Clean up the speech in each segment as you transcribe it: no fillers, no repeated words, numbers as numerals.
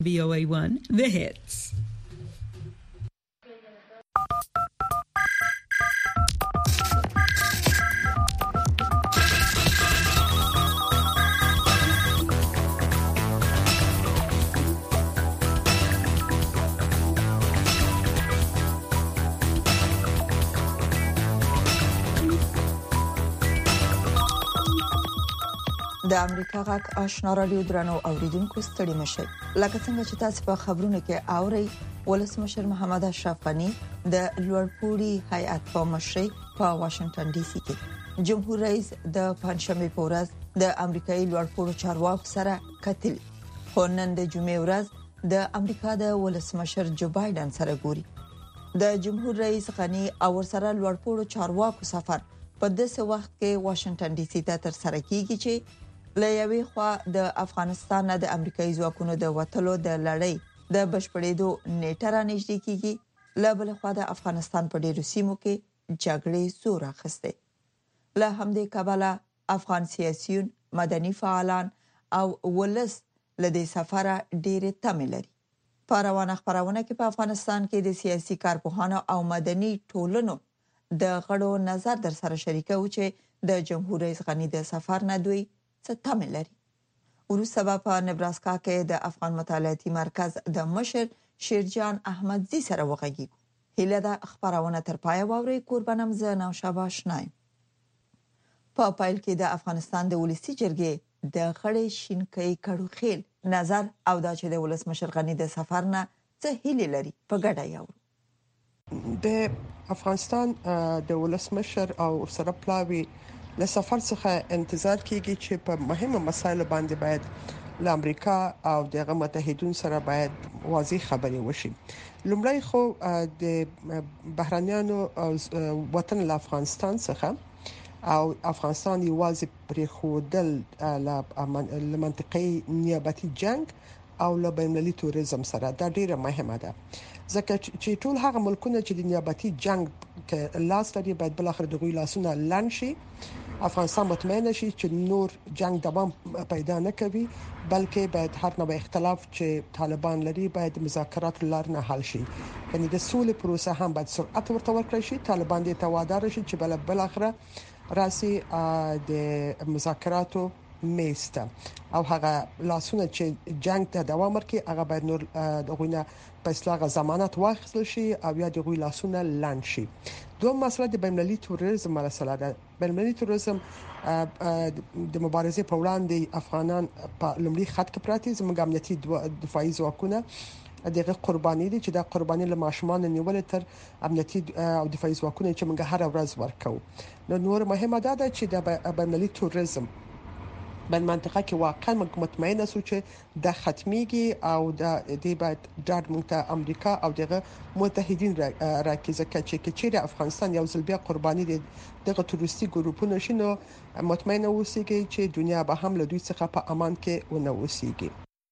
VOA1 The Hits. د امریکا غاک آشنا رادیو درنو اوریدونکو ستړي مشه لکه څنګه چې تاسو په خبرونو کې اورئ ولسمشر محمد اشرف غنی د لوړپوړي هیئت په مشرۍ په واشنگټن ډي سي کې جمهور رئیس د پنځشنبه په ورځ د امریکایي لوړپوړو چارواکو سره کتل خو نن د جمعې ورځ د امریکا د ولسمشر جو بایدن سره ګوري د جمهور رئیس غنی او سره لوړپوړو چارواکو سفر په داسې وخت کې واشنگټن ډي سي ته تر سره کیږي چې لایوي خوا د افغانستان د امریکایي ځواکونو د وټلو د لړۍ د بشپړېدو نیټه را نږدې کیږي لبل خوا د افغانستان په ډیرو سیمو کې جګړې زور اخیسته له همدې کبله افغان سیاسيون مدني فعالان او ولس لدې سفر ډېر تمه لري په روانه خبرونه کې په افغانستان کې د سیاسي کارپوهانو او مدني ټولنو د غړو نظر در سره شریکو چې د جمهور رئیس غنی د سفر نه دوی څه تمه لري وروسته په نبراسکا کې د افغان مطالعاتي مرکز د مشر شیرجان احمدزي سره وغږیږو هله د خبرونه تر پای ووري قربانم زنه او شاباش نایم په پایل کې د افغانستان د ولسی جرګې د غړې شینکۍ کړو خیل نظر او د چې د ولسمشر غنی د سفر نه څه هیله لري په ګډه یو د افغانستان د ولسمشر او سره پلاوی له سفر څخه انتظار کیږي چې په مهمه مسایلو باندې باید له امریکا او د متحدینو سره باید واضح خبرې وشي لومړی خو د بهرانيانو وطن له افغانستان څخه او افغانستان یوازې پرې خودل له منطقې نیابتي جنگ او له بینالمللي توریزم سره دا ډیره مهمه ده ځکه چې ټول هغه ملکونه چې د نیابتي جنگ کې لاس لري باید بل اخر دغه لاسونه لاند شي افغانستان مطمئن شي چې نور جنگ دوام پیدا نه کوي بلکې باید هر نوع اختلاف چې طالبان لري باید مذاکرات لار نه حل شي یعنی د سولې پروسه هم باید سرعت ورته ورکړي شي طالبان دې توادار شي چې بل اخره راسي د مذاکراتو میسته او هغه لاسونه چې جنگ ته دوام ورکړي هغه باید نور دغه په اصلاح ضمانت واخیستل شي او یا دغه لاسونه لاند شي دوه مسله د بینالمللي توریزم مسله ده بینالمللي توریزم د مبارزې په وړاندې افغانان په لومړي خط کې پراته زموږ امنیتي دفاعي ځواکونه دغه قرباني دي چې د قرباني له ماشومان نیول تر امنیتي او دفاعي ځواکونه چې موږ هر ورځ ورکو نور مهمه ده چې د بینالمللي توریزم بل منطقه کې واقعا مطمئن اوسو چې د ختميږي او د دې باید د مونږ امریکا او دغه متحدین راکیزه چې افغانستان یو ځل بیا قرباني دي دغه تروریستي ګروپونو شنو مطمئن اوسېږي چې دنیا به هم له دوی څخه په امان کې ونه اوسېږي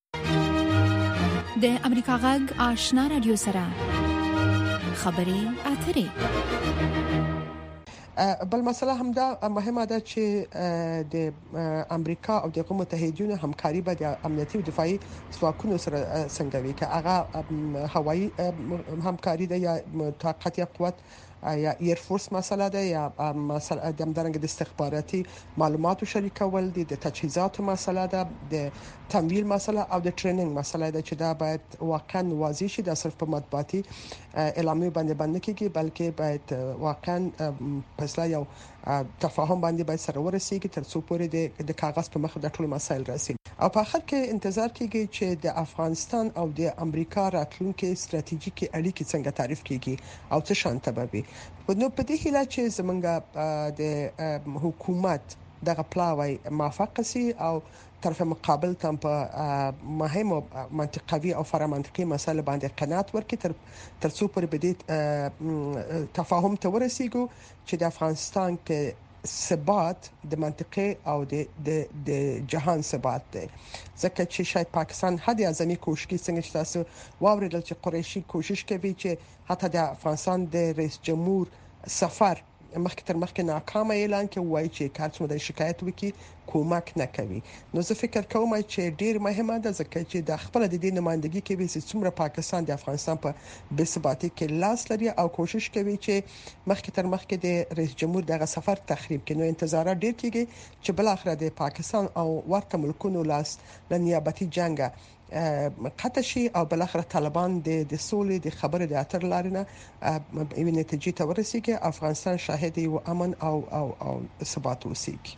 د امریکا غږ آشنا رادیو سره خبري اترې بل مسله هم دا مهمه ده چې د امریکا او د متحدینو همکاري به د امنیتي او دفاعي ځواکونو سره څنګه وي که هغه هوایي همکاري ده یا طاقت یا قوت یا ایر فورس مسله ده یا مسله د همدارنګه د استخباراتي معلوماتو شریکول دي د تجهیزاتو مسله ده د تمویل مسله او د ټریننګ مسله ده چې دا باید واقعا واضح شي د صرف په مطبوعاتي اعلامیه باندې کېږي بلکې باید واقعا پسلا یو تفاهم باندې باید سره ورسیږي تر څو پورې د کاغذ په مخ د ټولو مسایل راسي او په اخر کې انتظار کیږي چې د افغانستان او د امریکا راتلونکي ستراتیژیکي اړیکې څنګه تعریف کیږي او څه شان تبوي نو په دې هیله چې زمونږ د حکومت دغه پلاوی موافق سي او طرف مقابل تم په مهمه منطقوي او فرامنطقي مسله باندې قناعت ورکړي تر څو پورې بده تفاهم ته ورسیږو چې د افغانستان کې ثبات د منطقه او د جهان ثبات دی ځکه چې شاید پاکستان هدي اعظمي کوشش څنګه چې تاسو واوریدل چې قریشي کوشش کوي چې حتی د افغانستان د رئیس جمهور سفر مخکې تر مخکې ناکام اعلان کې وایي چې کارڅو د شکایت وکي کومک نه کوي. نو زه فکر کوم چې ډیر مهمه ده ځکه چې د خپل د دې نمائندګي کې به څومره پاکستان د افغانستان په بثباتي کې لاس لري او کوشش کوي چې مخکې تر مخکې د رئیس جمهور دغه سفر تخریب کړي. نو انتظارات ډیر کیږي چې بل اخر د پاکستان او ورته ملکونو لاس د نیابتي جنگ قطع شي او بل اخر طالبان د سولې د خبرې د اتر لارنه یوه نتیجې ته ورسیږي. افغانستان شاهد یو امن او ثبات وسیږي.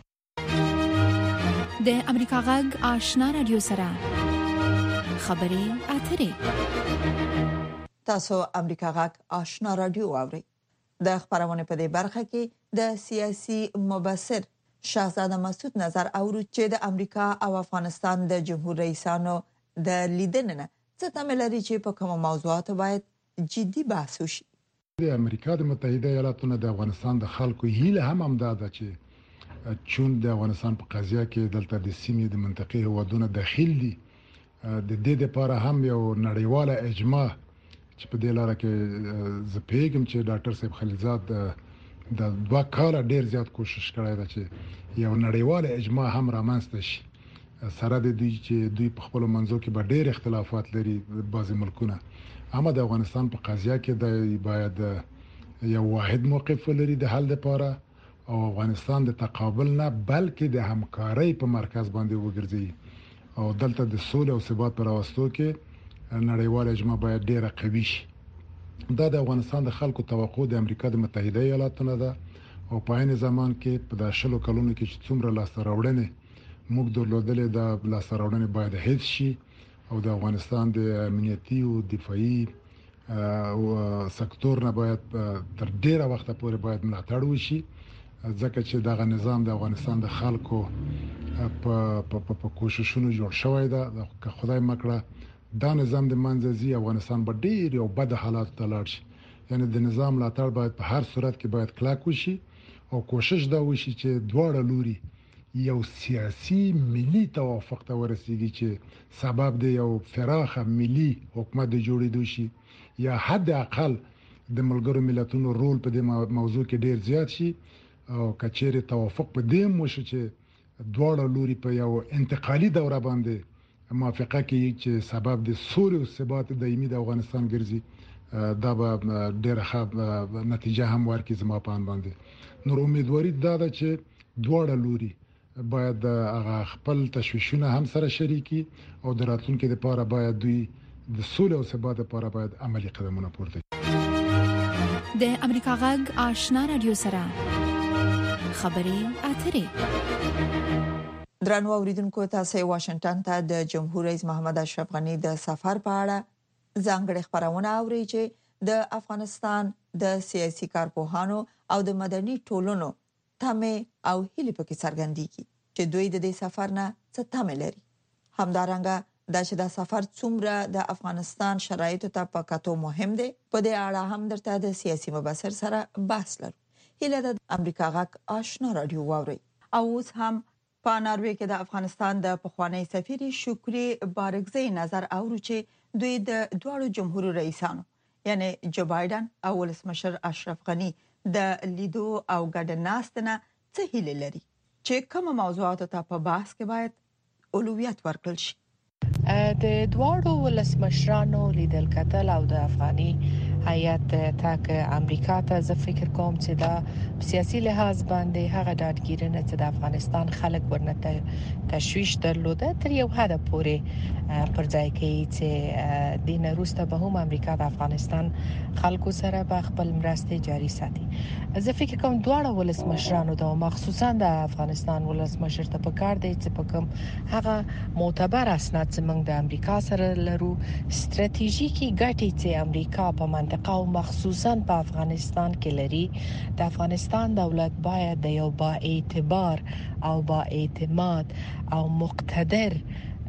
د امریکا غږ آشنا رادیو سره خبري اترې. تاسو امریکا غږ آشنا رادیو اورئ. د خبرونه په دې برخه کې د سیاسي مبصر شاهزاده مسعود نظر اورو چې د امریکا او افغانستان د جمهور رئیسانو د لیدنې څه تمه لري چې په کومو موضوعاتو باید جدي بحث وشي. د امریکا د متحده ایالاتونو د افغانستان د خلکو هیله هم ده چې چون د افغانستان په قضیه کې دلته د سیمې د منطقې هوادونه داخل دي د دې لپاره هم یو نړیواله اجماع چې په دې لاره کې زپېګم چې ډاکټر صاحب خلیلزاد د 2 کال ډیر زیات کوشش کړی دی چې یو نړیواله اجماع هم رامنځته شي سره د دې چې دوی په خپل منځو کې به ډیر اختلافات لري بعضي ملکونه اما د افغانستان په قضیه کې د باید یو واحد موقف لري د حل لپاره او افغانستان د تقابل نه بلکې د همکارۍ په مرکز باندې وګرځي او دلته د سولې او ثبات پر راوستو کې نړیوال اجماع باید ډیره قوي شي. دا د افغانستان د خلکو توقع د امریکا د متحده ایالاتونو ده او په عین زمان کې په 10 کلونو کې چې څومره لاسته راوړنې موږ درلودلې د لاسته راوړنې باید هیڅ شي او د افغانستان د امنیتي او دفاعي او سکتور نه باید تر ډیره وخت پورې باید ملاتړ وشي ځکه چې دغه نظام د افغانستان د خلکو په کوششونو جوړ شوی ده. که خدای مکړه دا نظام د منځزي افغانستان به ډیر یو بد حالات ته لاړ شي. یعنی د نظام ملاتړ باید په هر صورت کې باید کلک وشي او کوشش دا وشي چې دواړه لوري یو سیاسي ملي توافق ته ورسیږي چې سبب د یو فراخه ملي حکومت د جوړېدو شي یا حد اقل د ملګرو ملتونو رول په دې موضوع کې ډیر زیات شي او کچېره توافق په دې موشه چې دواړه لوري په یو انتقالي دوره باندې موافقه کوي چې سبب د سولې او ثبات دایمي د افغانستان ګرځي دا به ډیره ښه نتیجه هم ورکړي زما په ان باندې. نور امیدواري دا ده چې دواړه لوري باید هغه خپل تشویشونه هم سره شریکي او د راتلونکو لپاره باید دوی د سولې او ثبات لپاره باید عملی قدمونه پورته کړي. د امریکا غږ آشنا رادیو سره خبري اترې. درنو اوریدونکو تاسو واشنگټن ته د جمهور رئیس محمد اشرف غنی د سفر په اړه ځانګړي خبرونه اوري چې د افغانستان د سیاسي کارپوهانو او د مدني ټولنو تمه او هیله پکې څرګندېږي چې دوی د دې سفر نه څه تمه لري. همدارنګه دا چې دا سفر څومره د افغانستان شرایطو ته په کتو مهم دی په دې اړه هم درته د سیاسي مبصر سره بحث لرو. هیله د امریکا غږ آشنا رادیو واوري. او اوس هم په ناروې کې د افغانستان د پخوانی سفیر شکری بارګزی نظر اورو چې دوی د دواړو جمهور رئیسانو یعنی جو بایدن او ولسمشر اشرف غنی د لیدو او ګډناستنه څه هیله لري چې کوم موضوعات ته په بحث کې باید اولویت ورکړل شي. د دواړو ولسمشرانو لیدل کتل او د افغاني هیئت تاک امریکا ته زه فکر کوم چې دا سیاسي لحاظ باندې هغه ډاډګیرنه چې د افغانستان خلک ورنته تشویش درلوده تر یو حد پورې پر ځای کوي چې دین وروسته به هم امریکا د افغانستان خلکو سره به خپل مرستې جاري ساتي. زه فکر کوم دواړو ولسمشرانو ته مخصوصا د افغانستان ولسمشر ته پکار دی چې په کوم هغه معتبر اسناد چې موږ د امریکا سره لرو ستراتیژیکي ګټې چې امریکا په منطقه او مخصوصا په افغانستان کې لري د افغانستان دولت باید د یو با اعتبار او با اعتماد او مقتدر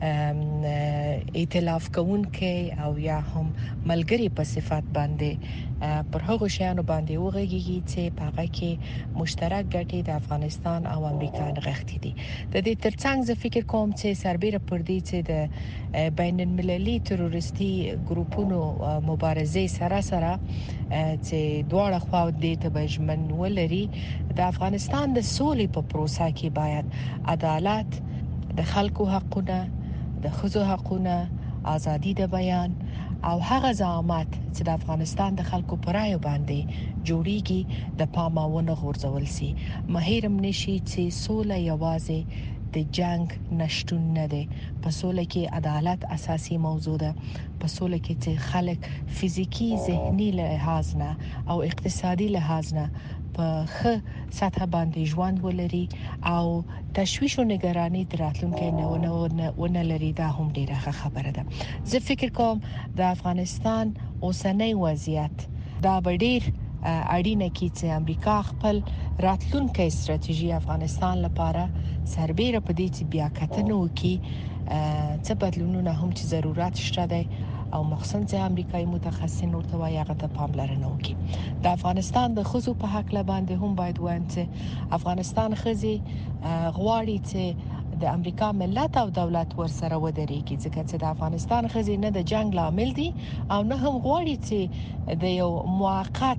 ائتلاف کوونکې او یا هم ملګری په صفات باندې پر هغه شیانو باندې وغږیږي چې په هغه کې مشترک ګټې د افغانستان او امریکا نغښتې دي. د دې ترڅنګ زه فکر کوم چې سربېره پر دې چې د بین المللي تروریستي ګروپونو مبارزې سره چې دواړه خواو دې ته بجمن ولري، د افغانستان د سولې په پروسه کې باید عدالت، د خلکو حقونه، د ښځو حقونه، ازادي د بیان او هغه زعامت چې د افغانستان د خلکو پر رایو باندې جوړیږي د پاماونه غورځول سي. مهیرم نشي چې سوله یوازې د جنگ نشټون نه دی. په سوله کې عدالت اساسي موضوع ده. په سوله کې چې خلک فزیکی، ذهني لحاظ نه او اقتصادي لحاظ نه په ښه سطح باندې ژوند ولري او تشویش او نگرانی دراتلونکو نه لري، دا هم ډیره خبره ده. زه فکر کوم د افغانستان اوسنۍ وضعیت دا ډیر اړینه کی چې امریکا خپل راتلونکو ستراتیژي افغانستان لپاره سربېره په دې چې بیا کتنه وکړي څه بدلونونه هم چې ضرورت شته دی او مخصوصا چې امریکایي متخصصین ورته وايي هغه ته پاملرنه وکړي. د افغانستان د خزو په حق باندې هم باید وایي چې افغانستان خزي غواړي چې د امریکا ملت او دولت ورسره ودرېږي، ځکه چې د افغانستان خزي نه د جنگ لامل دي او نه هم غواړي چې د یو موقت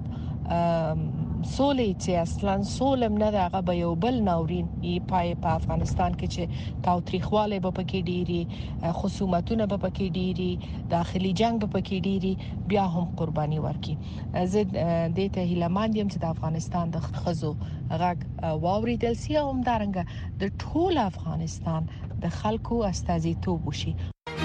سولې چې اصلا سولم نه دغه به یو بل ناورین یې په افغانستان کې چې تاوتریخواله به پکې ډيري، خصومتونه به پکې ډيري، داخلي جنگ به پکې ډيري، بیا هم قرباني ورکي. زه د ته هیلمند یم چې د افغانستان د خزو غږ واوریدل سي او همدارنګه د ټول افغانستان د خلکو استازیتوب وشي.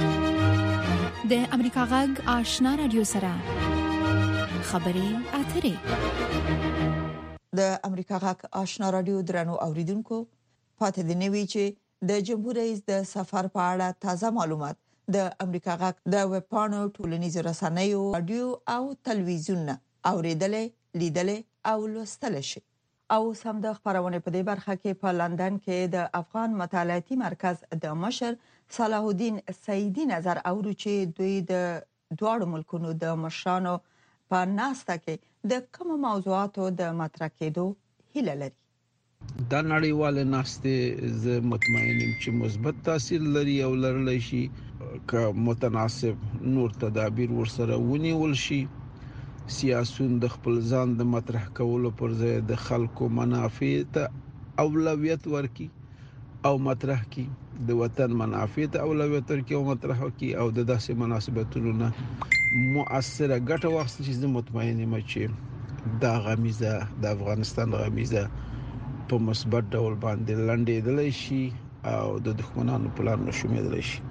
د امریکا غږ آشنا رادیو سره خبرې اترې. د امریکا غږ آشنا رادیو درنو اوریدونکو، پاتې دی نوی چې د جمهور رئیس د سفر په اړه تازه معلومات د امریکا غږ د ویب پاڼو، ټولنیزو رسنیو، رادیو او تلویزیون اوریدل، لیدل او لوستل شي. او سم د خبرونه په دې برخه کې په لندن کې د افغان مطالعاتي مرکز د مشر صلاح الدین سعیدی نظر اورو چې دوی د دواړو ملکونو د مشرانو په ناسته کې د کوم موضوعاتو د مطرح کېدو هیله لري. دا نړیواله ناسته زه مطمئن یم چې مثبت تاثیر لري او لرلی شي که متناسب نور تدابیر ورسره ونیول شي. سیاسيون د خپل ځان د مطرح کولو پر ځای د خلکو منافع ته اولویت ورکړي او مطرح کړي، د وطن منافع ته اولویت ورکړي او مطرح کړي او د داسې مناسبتونو نه مؤثره ګټه واخلي چې زه مطمئن یم چې دا غمیزه د افغانستان غمیزه په مثبت ډول باندې لنډېدلی شي او د دښمنانو پلان نشومېدلی شي.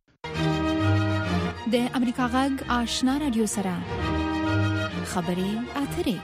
د امریکا غږ آشنا رادیو سره خبرې اترې.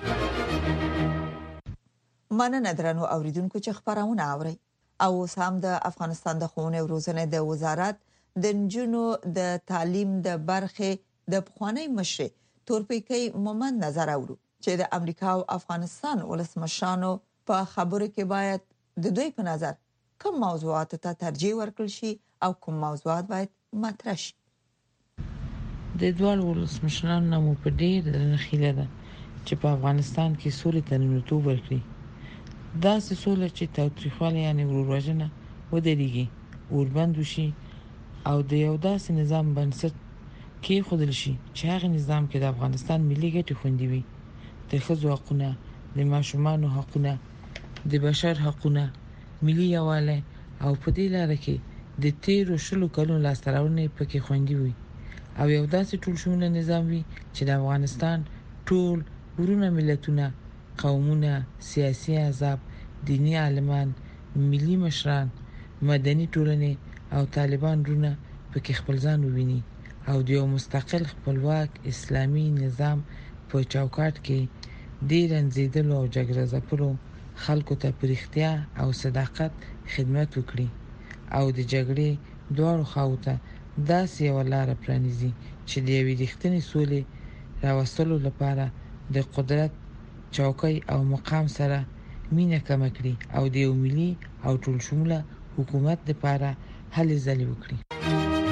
مننه درنو اوریدونکو چې خبرونه اوري. او سم د افغانستان د ښوونې او روزنې د وزارت د نجونو د تعلیم د برخې د پخوانی مشر تورپیکی مومند نظر اورو چې د امریکا او افغانستان ولسمشرانو په خبرو کې باید د دوی په نظر کوم موضوعات ته ترجیح ورکړل شي او کوم موضوعات باید مطرح شي. د دوه ولسمشرانو نوم په ډیر درنخیله ده چې په افغانستان کې سولې ته لومړیتوب ورکړي. دا سوله چې تاوتریخواله یعنی ورورژنه ودرېږي، اوربند وشي او د یو داسې نظام بنسټ کې خودل شي چې هغه نظام کې د افغانستان ملي ګټې خوندي وي، د ښځو حقونه، د ماشومانو حقونه، د بشر حقونه، ملي یووالی او په دې لاره کې د تیرو 20 کلونو لاسته راوړنې پکې خوندي وي او یو داسې ټولشموله نظام وي چې د افغانستان ټول ورونه ملتونه، قومونه، سیاسي احزاب، دینی عالمان، ملي مشران، مدني ټولنې او طالبان رونه پکې خپل ځان وویني او د یو مستقل خپلواک اسلامي نظام په چوکاټ کې ډیر انځیدل او جګړه ځپلو خلکو ته پرختیا او صداقت خدمت وکړي او د جګړې دواړو خواو ته داسې یو لار پرانیزي چې د یوې رښتینې سولې راوستلو لپاره د قدرت چوکۍ او مقام سره مینه کم کړي او د یو ملي او ټولشموله حکومت لپاره هلې ځلې وکړي.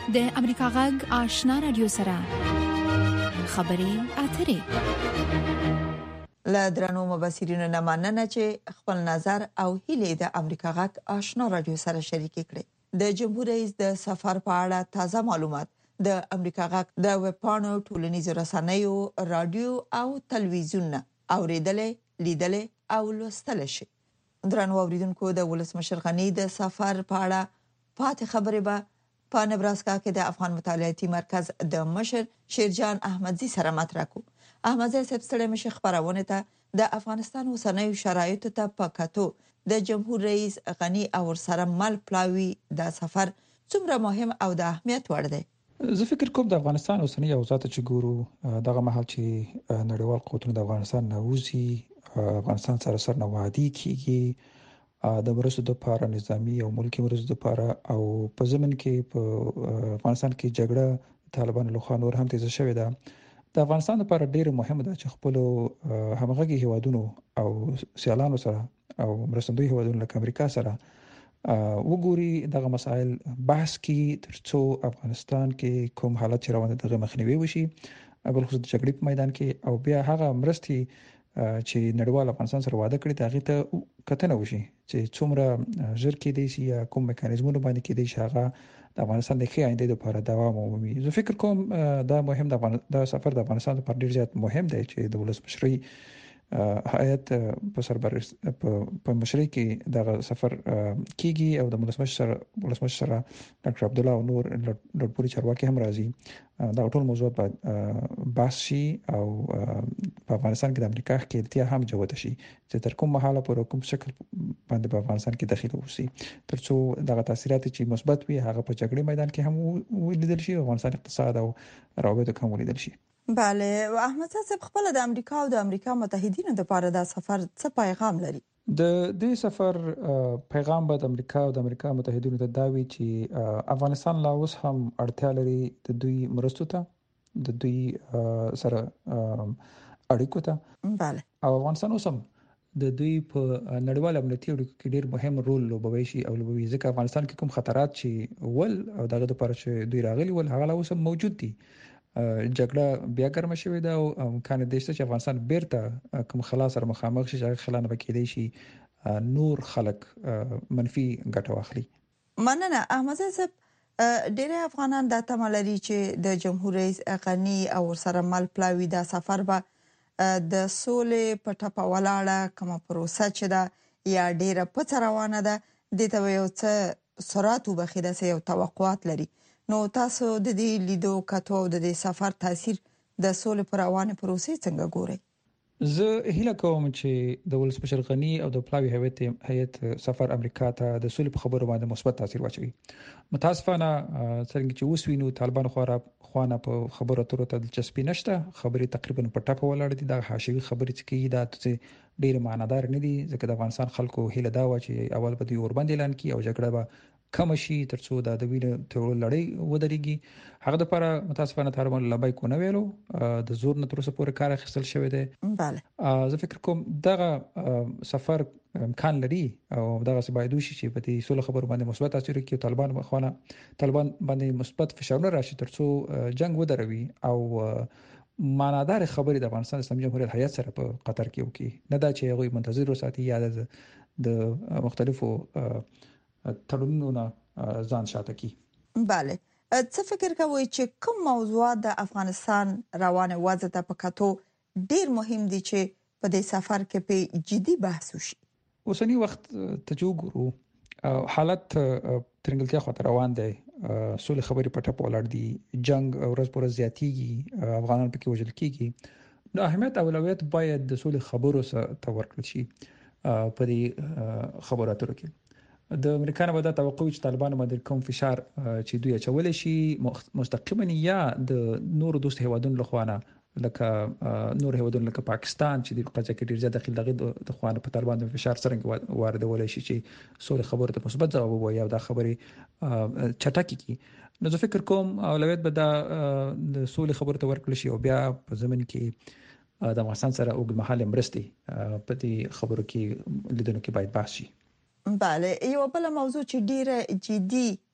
د امریکا غږ آشنا رادیو سره خبري اترې لا درنو مبصرینو نه مننه چې خپل نظر او هیله د امریکا غږ آشنا رادیو سره شریک کړي د جمهور رئیس د سفر په اړه تازه معلومات د امریکا غږ د ویب پاڼو ټولنیزو رسنیو رادیو او تلویزیون اوریدل لیدل او لوستل شي درنو اوریدونکو د ولسمشر غنی د سفر په اړه پاتې خبرې به په نبراسکا کې د افغان مطالعاتي مرکز د مشر شیرجان احمدزي سره مطرح کو احمدزي سپستړی مشر خبرونه ته د افغانستان اوسنۍ شرایطو ته پکاتو د جمهور رئیس غنی او سره مل پلاوی د سفر څومره مهم او د اهمیت وړ دی زه فکر کوم د افغانستان اوسنۍ اوضاع چې ګورو دغه مهال چې نړیوال قوتونه د افغانستان نووزي افغانستان سره سرنوادي کیږي د مرستو د لپاره نظامی او ملکی مرستو د لپاره او په ضمن کې په افغانستان کې جګړه طالبانو له خوا نور هم تیز شوې ده د افغانستان لپاره ډیره مهمه ده چې خپل همغږي هیوادونو او سیالانو سره او مرستندوی هیوادونو لکه امریکا سره وګوري دغه مسایل بحث کی ترڅو افغانستان کې کوم حالت چې روان دي دغه مخنیوي وشي بل خصوص د جګړې په میدان کې او بیا هغه مرستي چې نړیوال افغانستان سره وعده کړی دا غیته کتنه وشي چې څومره ژر کې دي یا کوم میکانیزمونه باندې کې دي چې هغه د افغانستان د ښه آینده لپاره دوام ومومي زه فکر کوم دا مهم د سفر د افغانستان لپاره ډیر زیات مهم دی چې د ولسمشرۍ هیئت په سربر په مشرۍ کې د سفر کیږي او د ولسمشر سره ډاکټر عبد الله او نور لوړپوړي چارواکي هم راځي دا ټول موضوعات باید بحث شي او په افغانستان کې د امریکا ښکېلتیا هم جوړه شي چې تر کوم مهاله پر کوم شکل باندې په افغانستان کې داخله وشي ترڅو دغه تاثیرات چې مثبت وي هغه په جګړې میدان کې هم ولیدل شي او افغانستان اقتصاد او روابط هم ولیدل شي بله احمد صاحب خپل د امریکا او د امریکا متحدینو لپاره د سفر څه پیغام لري د دې سفر پیغام به د امریکا او د امریکا متحدینو ته دا وی چې افغانستان لا اوس هم اړتیا لري د دوی مرستو ته د دوی سره اړیکو ته بله او افغانستان اوس هم د دوی په نړیوال امنیتي اړیکو کې ډیر مهم رول لوبوي شي او لوبوي ځکه افغانستان کې کوم خطرات چې ول او دغه لپاره چې دوی راغلي ول هغه اوس هم موجود دي جګړه بیا ګرمه شوې ده او امکان دی چې افغانستان بیرته کوم خلاص سره مخامخ شي چې خلانه وکړي شي نور خلک منفي ګټه واخلي مننه احمد صاحب ډېر افغانان د تملري چې د جمهور رئیس غنی او سره مل پلاوی د سفر به د سولې په ټاپه ولاړه کوم پروسه چې دا یا ډېر په روانه ده د ته یو څه سرعت وبخیده سه یو توقعات لري نو تاسو د دې لیدو کتو د دې سفر تاثیر د سولې پر روانه پروسې څنګه ګوري زه هیله کوم چې د ولسمشر غنی او د پلاوی هیئت سفر امریکا ته د سولې په خبرو باندې مثبت تاثیر واچوي متاسفانه څنګه چې وسوینو طالبان خوانه په خبرو اترو ته دلچسپي نشته خبري تقریبا په ټاپه ولاړ دي د حاشوي خبرې چې کی دا ډیر معنادار نه دي ځکه د افغانستان خلکو هیله دا و چې اول به دوی اوربند اعلان کړي او جګړه به کم شي ترڅو د وینې تر لړۍ ودرېږي هغه د لپاره متاسفانه طالبان لبای کو نه ویلو د زور نه تر اوسه پورې کار اخیستل شوی دی بله زه فکر کوم دغه سفر امکان لري او دغه سبایدو شي چې په دې سولې خبرو باندې مثبت تاثیر کوي طالبان باندې مثبت فشارونه راشي ترڅو جنگ ودروي او معنادار خبرې د افغانستان اسلامي جمهوریت هیئت سره په قطر کې وکړي نه دا چې هغه منتظر وساتي یا د مختلفو تړونونو ځان شاته کی بله څه فکر کوئ چې کوم موضوعات د افغانستان روانه وضع ته پکاتو ډیر مهم دي چې په دې سفر کې په جدي بحث وشي اوسنی وخت ته وګورو حالت ترنګلتیا خو روان دی سولې خبرې په ټاپه ولاړ دي جنگ ورځ پر ورځ زیاتیږي افغانان پکې وژل کیږي نو اهمیت اولویت باید د سولې خبرو سره ورکړل شي په دې خبرو اترو کې د امریکا نه ودا توقع چې طالبان باندې کوم فشار چې دوی اچول شي مستقیما یا د نور دوست هیوادونو لخوانه لکه نور هیوادونو لکه پاکستان چې د قضیه کې ډیر زیات دخیل دغه د خوانه په طالبان د فشار څرنګه واردول شي چې سولې خبرو ته مثبت ځواب وایي او دا خبرې چټکی کی نو زه فکر کوم اولویت به د سولې خبرو ته ورکړل شي او بیا په زمين کې د افغانستان سره اوږدمهاله مرستې په دې خبرو کې لیدونکو کې باید بحث شي بله یو بل موضوع چې ډیره جدي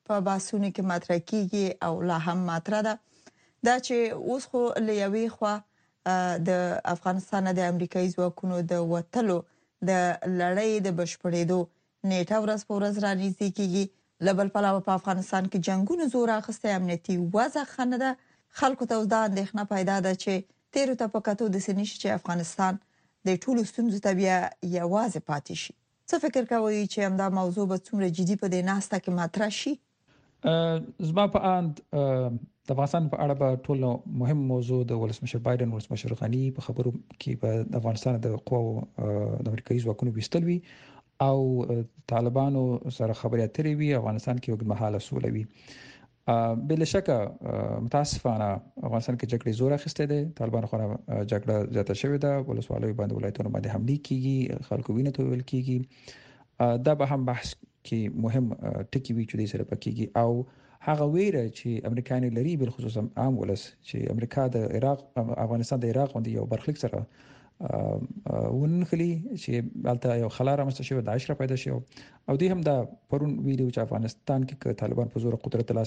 په باسونو کې مطرح کیږي او لا هم مطرح ده دا چې اوس خو لیوي خو د افغانستان د امریکایي ځواکونو د وټلو د لړۍ د بشپړېدو نیټه ورځ په ورځ رانیږي کیږي لبل پلاو په افغانستان کې جنگونو زور اخیسته امنیتي وضع خنده خلکو ته د اندېښنه پیدا ده چې تیرو ته پکاتو د سنیش چې افغانستان د ټولو ستونزو ته بیا یوازې پاتې شي څه فکر کوئ چې همدا موضوع به څومره جدي په دې ناسته کې مطرح شي زما په اند د افغانستان په اړه به ټول مهم موضوع د ولسمشر بایدن ولسمشر غنی په خبرو کې په افغانستان د قواو د امریکایي ځواکونو بیستلوي او طالبانو سره خبرې اترې وي افغانستان کې وګړمحاله سوله وي بل شک متاسفانه افغانستان کې جګړې زور اخیسته ده طالبانو خو جګړه زیاته شوې ده ولسوالۍ باندې ولایتونو باندې حمله کیږي خلکو وینې ته ویل کیږي دا به هم بحث کې مهم ټکی وی چې د سره پکېږي او هغه ویره چې امریکایان لري بل خصوصا عام ولس چې امریکا د عراق افغانستان د عراق باندې یو برخلیک سره ونخلي چې البته یو خلاره مستشفى د 10 پیدا شو او دوی هم دا پرون ویډیو چې افغانستان کې طالبان په زور قدرت لاس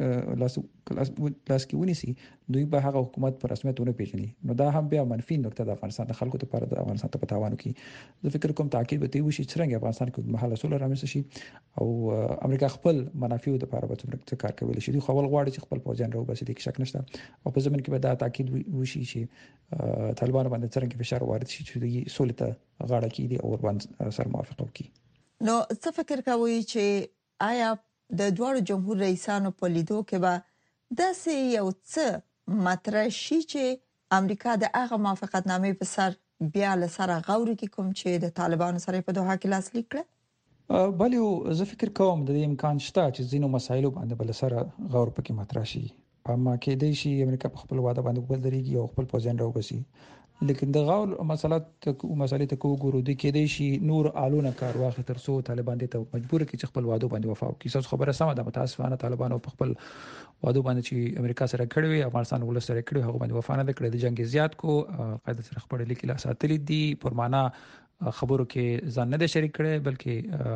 کې ونیسي دوی به هغه حکومت پر رسمیت ونه پیژني نو دا هم بیا منفي نقطه د افغانستان د خلکو لپاره د افغانستان په تاوانو کې زه فکر کوم تاکید به وشي چې څنګه افغانستان کې محل سوله رامنځته شي او امریکا خپل منافع لپاره به څه کار کوي شي خو ول غواړي چې خپل پوجان راو بس دې شک نشته او په زمين کې به دا تاکید وشي چې طالبان باندې څنګه فشار وارد شي چې سولې ته غاړه کیدي او باندې سره موافقه وکړي نو څه فکر کوئ چې آیا د دوه جمهور رئیسانو په لیدو کې به داسې یو څه مطرح شي چې امریکا د هغه موافقتنامې په سر بیا له سره غوړي کې کوم چې د طالبانو سره په دوحه کې لاسلیک کړ بلې زه فکر کوم د امکان شته چې ځینو مسایلو باندې بل سره غور پکې مطرح شي اما کې د شي امریکا په خپل واده باندې بل درېږي او خپل پوزان راوبسي لیکن د غول مسالې ته ګورو د کې د شي نور اعلونه کار واخلي تر څو طالبان دې ته مجبور کړي چې خپل واده باندې وفا وکړي څه خبره سم ده متاسفانه طالبانو په خپل واده باندې چې امریکا سره کړی وي افغانستان ول سره کړی هغه باندې وفا نه کړی د جنگ زیات کو قاعده سره خبرې لیکي لا ساتلې دي پرمانه خبرو کې ځان نه شریک کړي بلکې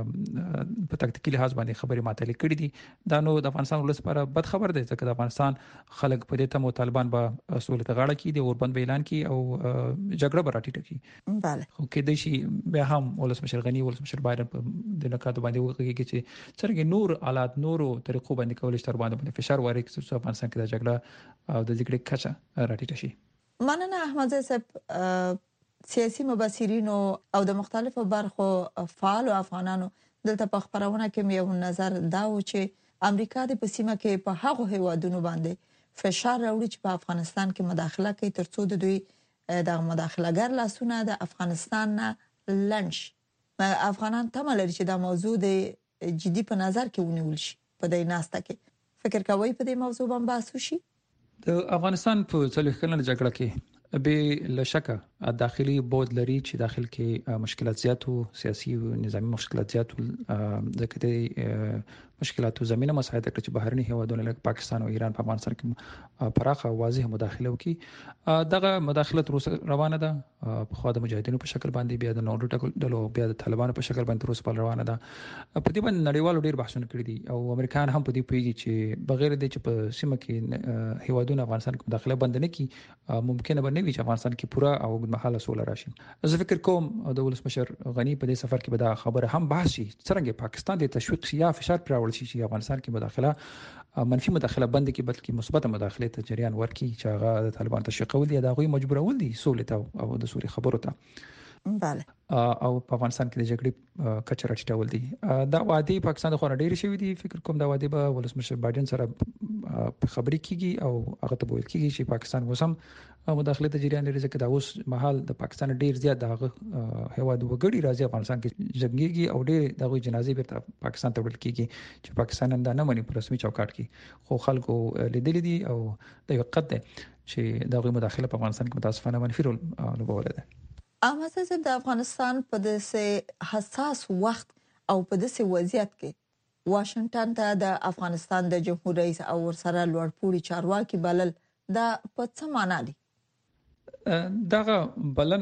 په تکتیکي لحاظ باندې خبرې ماتلې کړې دي دا نو د افغانستان ولس لپاره بد خبر دی ځکه د افغانستان خلک په دې ته مو طالبان به سولې ته غاړه کړي او وربند اعلان کړي او جګړه به راټیټه کړي bale خو کې د شي به هم ولسمشر غنی ولسمشر بایدن په د نکات باندې وکړي چې څنګه نور آلات نورو طریقو باندې کولای شي تر باندې فشار واري چې افغانستان کې د جګړه او د جګړې کچه راټیټه شي مننه احمد صاحب سیاسي مبصرینو او د مختلفو برخو فعال افغانانو دلته په خبرونه کې یو نظر دا و چې امریکا د پسیمه کې په هغه هیوادونو باندې فشار راوړي چې په افغانستان کې مداخله کوي ترڅو د دوی د مداخلهګر لاسونه د افغانستان نه لنش افغانان تمه لري چې دا موضوع د جدي په نظر کې ونیول شي په دې ناسته کې فکر کوي په دې موضوع باندې بحث وشي د افغانستان په څلوي کلنه جګړه کې به لشکه داخلي بود لري چې داخل کې مشکلات زیاتو سیاسي او نظامی مشکلات زیاتو ځکه د مشکلاتو زمينه مساعده کړي چې بهرني هیوادونه لکه پاکستان او ایران په افغانستان کې پراخه واضح مداخله وکړي دغه مداخله تر اوسه روانه ده په خوا د مجاهدینو په شکل باندې بیا د نورو ډلو بیا د طالبانو په شکل باندې تر اوسه روانه ده په دې باندې نړیوالو ډیر بحثونه کړي دي او امریکایان هم په دې پیږي چې بغیر د چې په سیمه کې هیوادونه افغانستان کې مداخله بند نه کړي ممکن به نه وي چې افغانستان کې پوره او محاله سوله راشي زه فکر کوم د ولسمشر غنی په دې سفر کې به دا خبره هم بحث شي څنګه پاکستان د تشویق یا فشار پر راوړل شي چې افغانستان کې مداخله منفي مداخله بند کې بلکې مثبت مداخله ته جریان ورکړي چې هغه د طالبان تشویقول دي دا غوي مجبورول دي سولې ته او د سولې خبرو ته bale او په افغانستان کې د جګړې کچره ټیټول دي دا وادي پاکستان خو ډېر شوی دي فکر کوم دا وادي به ولسمشر بایدن سره خبرې کیږي او هغه ته ویل کیږي چې پاکستان وسم مداخله ته جریان لري ځکه دا اوس محل د پاکستان ډېر زیات د هیواد وګړي راځي افغانستان کې جنگيږي او ډېر دغه جنازې بیرته پاکستان ته وړل کیږي چې پاکستان دا نه مني په رسمي چوکاټ کې خو خلکو لیدل دي او د یو قد چې دغه مداخله په افغانستان کې متاسفانه منفي رول لوبوله ده احمد صاحب د افغانستان په داسې حساس وخت او په داسې وضعیت کې واشنگټن ته د افغانستان د جمهور رئیس او ورسره لوړپوړي چارواکي بلل دا په څه معنی دي دغه بلنه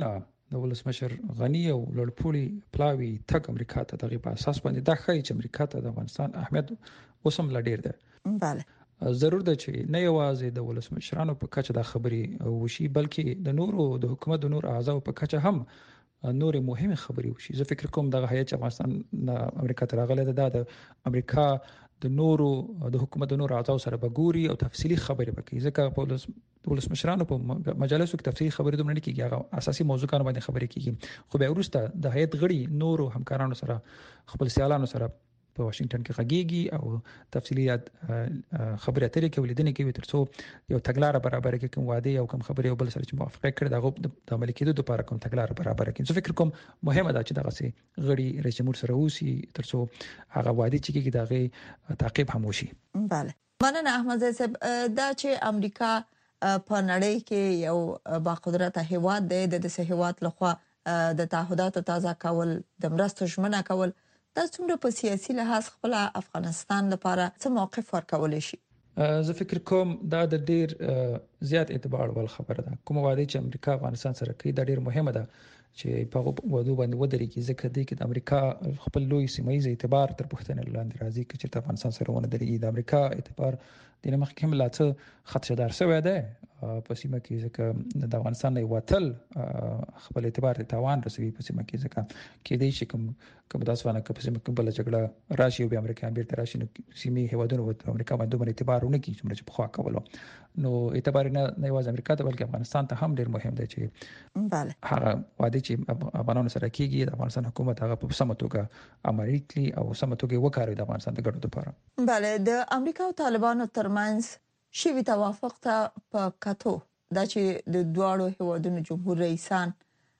د ولسمشر غنی او لوړپوړي پلاوی تک امریکا ته دغه په اساس باندې د خای چې امریکا ته د افغانستان اهمیت اوسم لا ډیر ده. بله ضرور ده چې نه یوازې د ولسمشرانو په کچه د خبري وشي بلکې د نورو د حکومت د نور اعضاء په کچه هم نور مهمه خبري وشي. زه فکر کوم دغه هیئت افغانستان امریکا ته راغله ده د امریکا د نورو د حکومت د نورو اعضاء سره بګوري او تفصيلي خبرې وکړي ځکه په ولسمشرانو په مجالسو کې تفصيلي خبرې دومره نه کیږي هغه اساسي موضوعات باندې خبرې کیږي خو به ورسته د هیئت غړي نورو همکارانو سره خپل سیالانو سره په واشنگټن کې غږیږي او تفصيلي خبرې اترې کې ولیدنې کوي ترڅو یو تګلارې برابر کې کوم وعده او کوم خبرې او بل سره چې موافقه کړي دغه د عملي کېدو لپاره کوم تګلارې برابر کړي. زه فکر کوم مهمه ده چې دغه سي غړي رئیس جمهور سره وسی ترڅو هغه وعده چې کېږي دغه تعقیب هم وشي. بله مننه احمد صاحب. دا چې امریکا په نړۍ کې یو باقدرت هیواد دی د دې هیواد لخوا د تعهداتو تازه کول د مرستو ژمنه کول دا څومره په سیاسي لحاظ خپل افغانستان لپاره څه موقف ورکول شي؟ زه فکر کوم دا د ډیر زیات اعتبار ول خبره ده. کوم وعده چې امریکا افغانستان سره کوي دا ډیر مهمه ده چې په وادو باندې ودرېږي ځکه دی چې د امریکا خپل لوی سیمایي اعتبار تر پښتنه لاندې راځي چې د افغانستان سره ونه درېږي. د امریکا اعتبار د مخکې هم لا څه خدشدار شوی دی په سیمه کې ځکه د افغانستان نه وتل خپل اعتبار ته تاوان رسوي په سیمه کې ځکه کې دی چې کوم د اسوانه په سیمه کې بل جګړه راشي او امریکایان بیرته راشي نو سیمه هیوادونو په امریکا باندې دومره اعتبار ونه کیږي چې په خوا کولو نو اعتبار نه یوازې امریکا ته بلکې افغانستان ته هم ډیر مهم دی چې بله هغه وعده چې افغانانو سره کیږي د افغانستان حکومت هغه په سمه توګه عملي کړي او سمه توګه وکړي د افغانستان د ګټو لپاره. بله د امریکا او طالبانو ترمنځ شوی توافق ته په کتو دا چې د دواړو هیوادونو جمهور رئیسان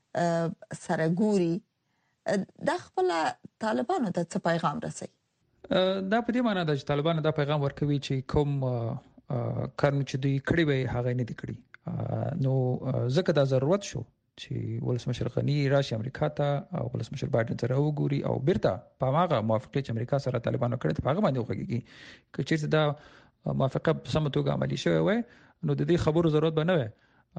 سره ګوري د خپل طالبانو ته څه پیغام رسي؟ دا په دې معنی ده چې طالبانو دا پیغام ورکوي چې کوم کارونه چې دوی کړی وي هغه نه دي کړی نو ځکه دا ضرورت شو چې ولسمشر غنی راشي امریکا ته او ولسمشر بایدن سره وګوري او بیرته په هغه موافقه چې امریکا سره طالبانو کړی په هغه باندې وغږیږي که چیرته دا موافقه په سم توګه عملي شوی وي نو د دې خبرو ضرورت به نه وي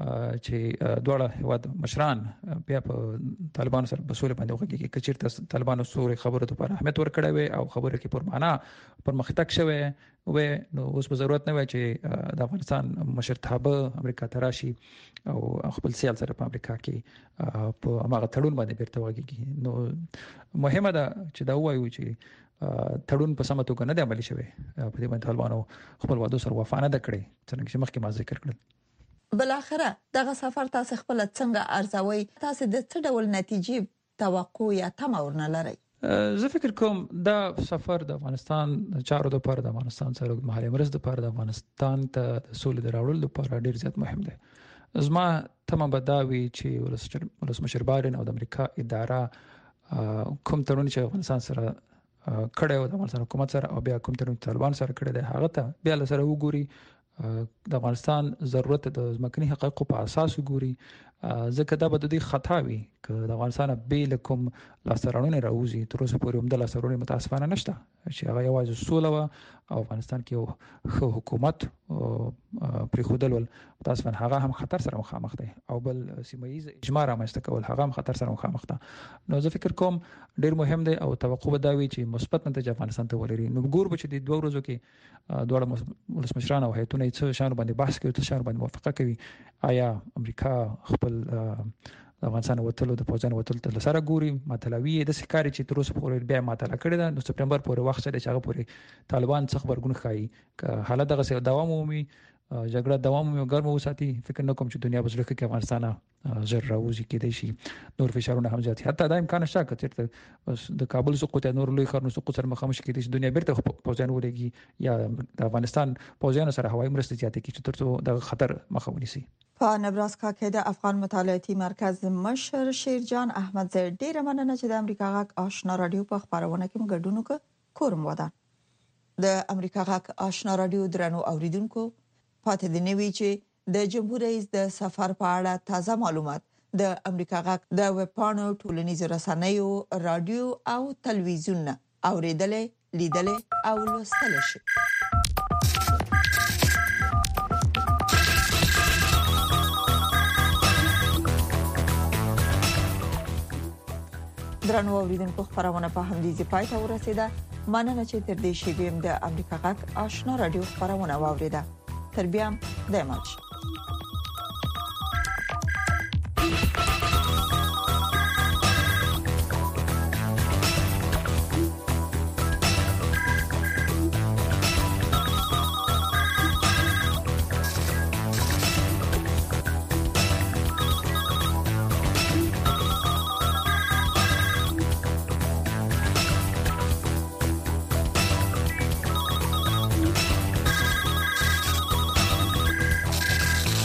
چې دواړه هیواد مشران بیا په طالبانو سره په سولې باندې وغږیږي که چیرته طالبانو سولې خبرو ته پر اهمیت ورکړی وي او خبره کې پر معنا پر مخ تک شوی وي نو اوس به ضرورت نه وي چې د افغانستان مشرتابه امریکا ته راشي او خپل سیال سره په امریکا کې په هغه تړون باندې بیرته وغږیږي. نو مهمه ده چې دا وایو چې تړون په سمه توګه نه دی عملي شوی په دې باندې طالبانو خپل وعده سره وفا نه کړې څنګه چې مخکې ما ذکر کړل. بل اخره دغه سفر تاسو خپل څنګه ارزوي؟ تاسو د څه ډول نتیجې توقع یا تمه ورنلرئ؟ زه فکر کوم دا سفر د افغانستان چارو لپاره د افغانستان سره د محلي مرز لپاره د افغانستان ته د سولې د راوړلو لپاره ډیر زیات مهم دی. زما تمه بداوي چې ولسمشر بایدن او د امریکا اداره کوم تړون چې افغانستان سره کړه او د افغانستان حکومت سره او بیا کوم تړون طالبان سره کړه دی هغه ته بیا له سره وګوري د افغانستان ضرورت د ځمکني حقایقو په اساس وګوري ځکه دا به د دې خطا وي چې د افغانستان بیل کوم لاسرانونه راوځي تر اوسه پورې هم د لاسرانونه متاسفانه نشته چې هغه یوازې سوله او افغانستان کې یو حکومت پر خودل ول متاسفانه هغه هم خطر سره مخامخ دی او بل سیمایي اجماع رامنځته کول هغه هم خطر سره مخامخ ده. نو زه فکر کوم ډیر مهم دی او توقع بداوي چې مثبت نتیجه افغانستان ته ولري. نو ګور به چې د 2 ورځو کې دوه ولسمشران او هیئتونه څه شان باندې بحث کوي څه شان باندې موافقه کوي آیا امریکا خپل د افغانستان وتلو د پوزان وتلو ته سره ګوري ماتلوي د سکاري چې تر اوسه پورې بیا ماتله کړی ده نو سپټمبر پورې وخت دی چې هغه پورې طالبان څخه خبرګون ښایي که حالت دغه څه دوام ومي جګړه دوام ومي ګرمه وساتي فکر نه کوم چې دنیا بزرګ کې افغانستان زر راوځي کېدای شي نور فشارونه هم زیات حتی دا امکان شته چې د کابل سقوط نور لوی خارونو سقوط سره مخامخ کېدای شي دنیا بیرته پوزان ولګي یا د افغانستان پوزان سره هوایي مرستې زیاتې کیږي ترڅو د خطر مخه ونیسي. په نبراسکا کې د افغان مطالعاتي مرکز مشر شیرجان احمد زید ډیر مننه چې د امریکا غاک آشنا رادیو په خبرونه کې ګډون وکړ کورم ودان. د امریکا غاک آشنا رادیو درنو اوریدونکو پاتې دی نوی چې د جمهور رئیس د سفر په اړه تازه معلومات د امریکا غاک د ویب پاڼو ټولنیزو رسنیو رادیو او تلویزیون اوریدل لیدل او لوستل شي. درنو اوریدونکو خبرونه په همدې ځای پای ته ورسیده. مننه چې تر دې شی بیم د امریکا غږ آشنا رادیو خبرونه واوریده. تر بیا د ماچ